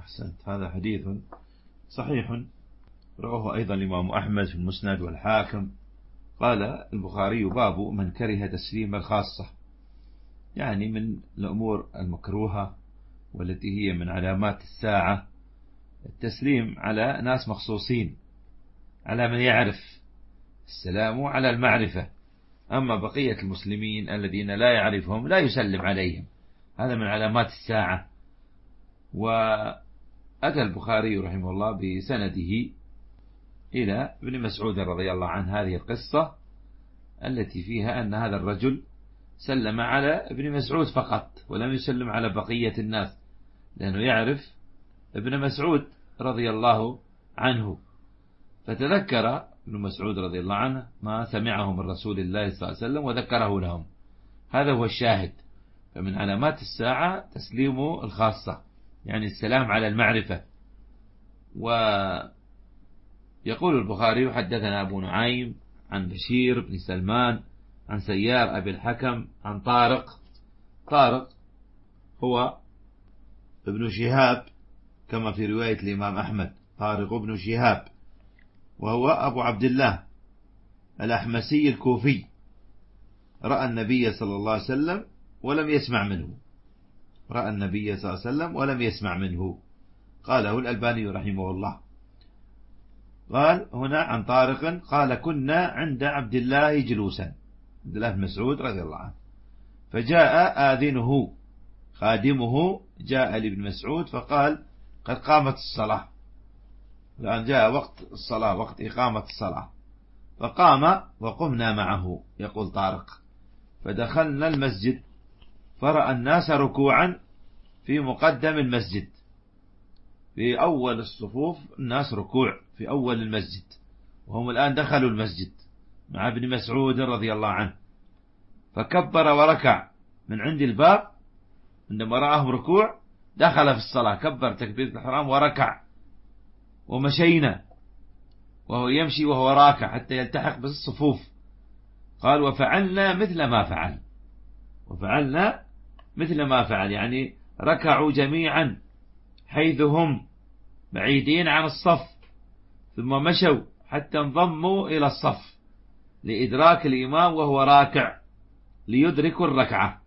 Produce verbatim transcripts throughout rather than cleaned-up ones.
أحسنت. هذا حديث صحيح رواه أيضا الإمام أحمد في المسند والحاكم. قال البخاري: باب من كره تسليم الخاصة، يعني من الأمور المكروهة والتي هي من علامات الساعة التسليم على ناس مخصوصين، على من يعرف، السلام على المعرفة. أما بقية المسلمين الذين لا يعرفهم لا يسلم عليهم، هذا من علامات الساعة. وأتى البخاري رحمه الله بسنده إلى ابن مسعود رضي الله عنه هذه القصة التي فيها أن هذا الرجل سلم على ابن مسعود فقط ولم يسلم على بقية الناس، لأنه يعرف ابن مسعود رضي الله عنه. فتذكر ابن مسعود رضي الله عنه ما سمعه من رسول الله صلى الله عليه وسلم وذكره لهم. هذا هو الشاهد. فمن علامات الساعة تسليم الخاصة، يعني السلام على المعرفة. ويقول البخاري: حدثنا أبو نعيم عن بشير بن سلمان عن سيار أبي الحكم عن طارق. طارق هو ابن شهاب كما في رواية الإمام أحمد، طارق ابن شهاب، وهو أبو عبد الله الأحمسي الكوفي، رأى النبي صلى الله عليه وسلم ولم يسمع منه، رأى النبي صلى الله عليه وسلم ولم يسمع منه. قاله الألباني رحمه الله. قال هنا عن طارق قال: كنا عند عبد الله جلوسا، عبد الله بن مسعود رضي الله عنه، فجاء آذنه خادمه، جاء لابن مسعود فقال: قد قامت الصلاة، الآن جاء وقت الصلاة، وقت إقامة الصلاة. فقام وقمنا معه، يقول طارق، فدخلنا المسجد فرأى الناس ركوعا في مقدم المسجد، في أول الصفوف الناس ركوع في أول المسجد، وهم الآن دخلوا المسجد مع ابن مسعود رضي الله عنه. فكبر وركع من عند الباب، عندما رآهم ركوع دخل في الصلاة، كبر تكبيرة الإحرام وركع، ومشينا وهو يمشي وهو راكع حتى يلتحق بالصفوف. قال: وفعلنا مثل ما فعل، وفعلنا مثل ما فعل، يعني ركعوا جميعا حيث هم بعيدين عن الصف، ثم مشوا حتى انضموا إلى الصف لإدراك الإمام وهو راكع ليدركوا الركعة.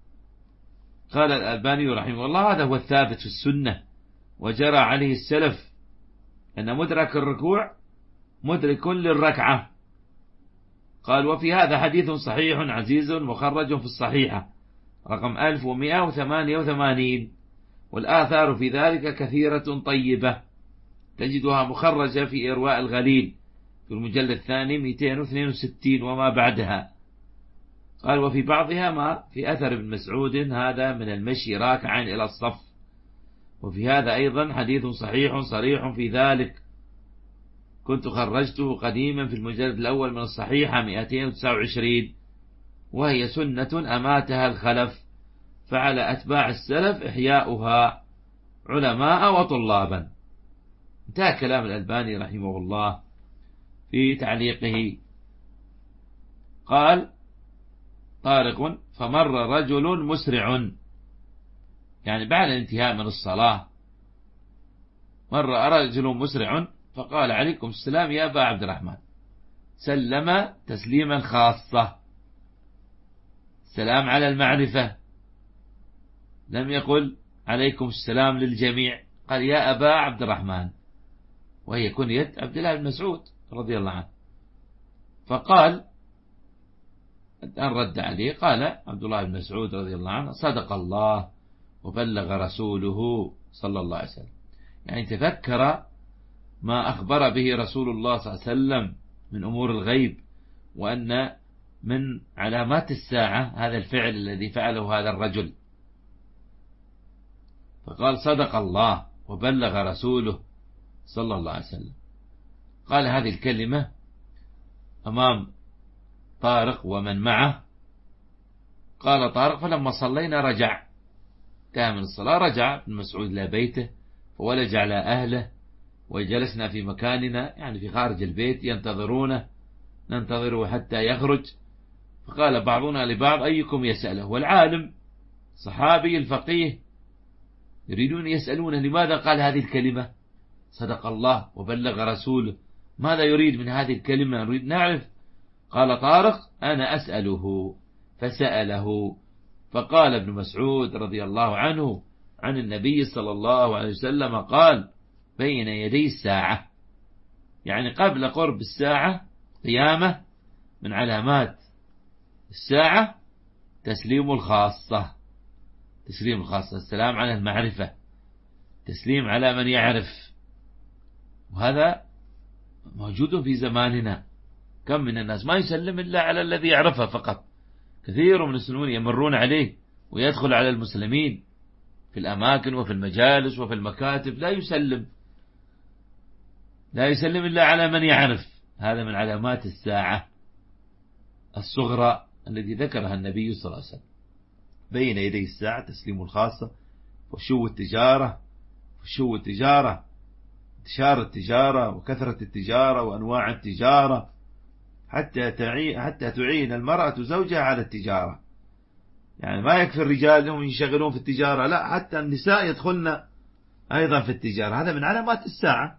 قال الألباني رحمه الله: هذا هو الثابت في السنة وجرى عليه السلف، أن مدرك الركوع مدرك للركعة. قال: وفي هذا حديث صحيح عزيز مخرج في الصحيحة رقم ألف ومئة وثمانية وثمانين، والآثار في ذلك كثيرة طيبة، تجدها مخرجة في إرواء الغليل في المجلد الثاني مئتين واثنين وستين وما بعدها. قال: وفي بعضها ما في أثر ابن مسعود هذا من المشي راكعا إلى الصف. وفي هذا أيضا حديث صحيح صريح في ذلك، كنت خرجته قديما في المجلد الأول من الصحيحة مئتين وتسعة وعشرين، وهي سنة أماتها الخلف، فعلى أتباع السلف إحياؤها علماء وطلابا. انتهى كلام الألباني رحمه الله في تعليقه. قال طارق: فمر رجل مسرع، يعني بعد الانتهاء من الصلاة مر رجل مسرع فقال: عليكم السلام يا أبا عبد الرحمن. سلم تسليما خاصة، سلام على المعرفة، لم يقل عليكم السلام للجميع، قال يا أبا عبد الرحمن، وهي كنية عبد الله بن مسعود رضي الله عنه. فقال أن رد عليه، قال عبد الله بن مسعود رضي الله عنه: صدق الله وبلغ رسوله صلى الله عليه وسلم. يعني تذكر ما أخبر به رسول الله صلى الله عليه وسلم من أمور الغيب، وأن من علامات الساعة هذا الفعل الذي فعله هذا الرجل. فقال: صدق الله وبلغ رسوله صلى الله عليه وسلم. قال هذه الكلمة أمام طارق ومن معه. قال طارق: فلما صلينا رجع، انتهى من الصلاة رجع ابن مسعود إلى بيته، فولج على أهله، وجلسنا في مكاننا يعني في خارج البيت ينتظرونه، ننتظره حتى يخرج. فقال بعضنا لبعض: أيكم يسأله؟ والعالم صحابي الفقيه يريدون يسألونه لماذا قال هذه الكلمة؟ صدق الله وبلغ رسوله، ماذا يريد من هذه الكلمة؟ نريد نعرف. قال طارق أنا أسأله. فسأله، فقال ابن مسعود رضي الله عنه عن النبي صلى الله عليه وسلم قال بين يدي الساعة، يعني قبل قرب الساعة قيامة، من علامات الساعة تسليم الخاصة. تسليم الخاصة، السلام على المعرفة، تسليم على من يعرف، وهذا موجود في زماننا. كم من الناس ما يسلم إلا على الذي يعرفه فقط. كثير من المسلمين يمرون عليه ويدخل على المسلمين في الأماكن وفي المجالس وفي المكاتب، لا يسلم لا يسلم إلا على من يعرف. هذا من علامات الساعة الصغرى التي ذكرها النبي صلى الله عليه وسلم. بين يدي الساعة تسليم الخاصة، فشو التجارة فشو التجارة انتشار التجارة وكثرة التجارة وأنواع التجارة، حتى تعين حتى تعين المرأة زوجها على التجارة. يعني ما يكفي الرجال أنهم ينشغلون في التجارة، لا، حتى النساء يدخلن أيضا في التجارة. هذا من علامات الساعة.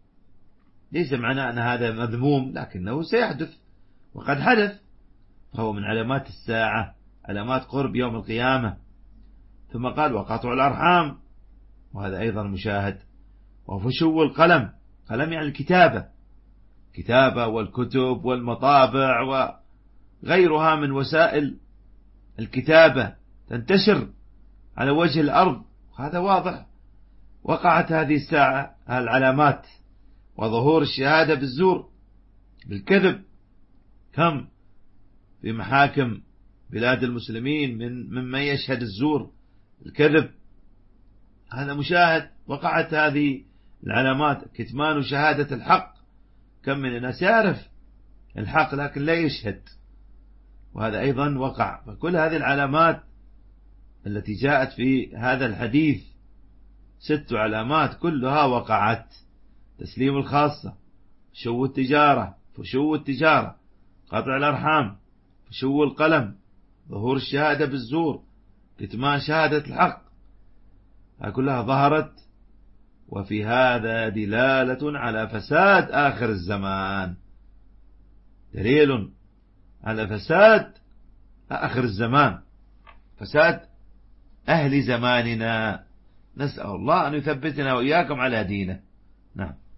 ليس معناه أن هذا مذموم، لكنه سيحدث وقد حدث، فهو من علامات الساعة، علامات قرب يوم القيامة. ثم قال وقطع الأرحام، وهذا أيضا مشاهد. وفشو القلم، قلم يعني الكتابة، كتابة والكتب والمطابع وغيرها من وسائل الكتابة تنتشر على وجه الأرض، هذا واضح. وقعت هذه الساعة العلامات. وظهور الشهادة بالزور، بالكذب، كم في محاكم بلاد المسلمين من ممن يشهد الزور، الكذب، هذا مشاهد. وقعت هذه العلامات. كتمان شهادة الحق، كم من الناس يعرف الحق لكن لا يشهد، وهذا أيضا وقع. فكل هذه العلامات التي جاءت في هذا الحديث ست علامات كلها وقعت. تسليم الخاصة، فشو التجارة فشو التجارة قطع الأرحام، فشو القلم، ظهور الشهادة بالزور، كتمان شهادة الحق، كلها ظهرت. وفي هذا دلالة على فساد آخر الزمان، دليل على فساد آخر الزمان، فساد أهل زماننا. نسأل الله أن يثبتنا وإياكم على دينه. نعم.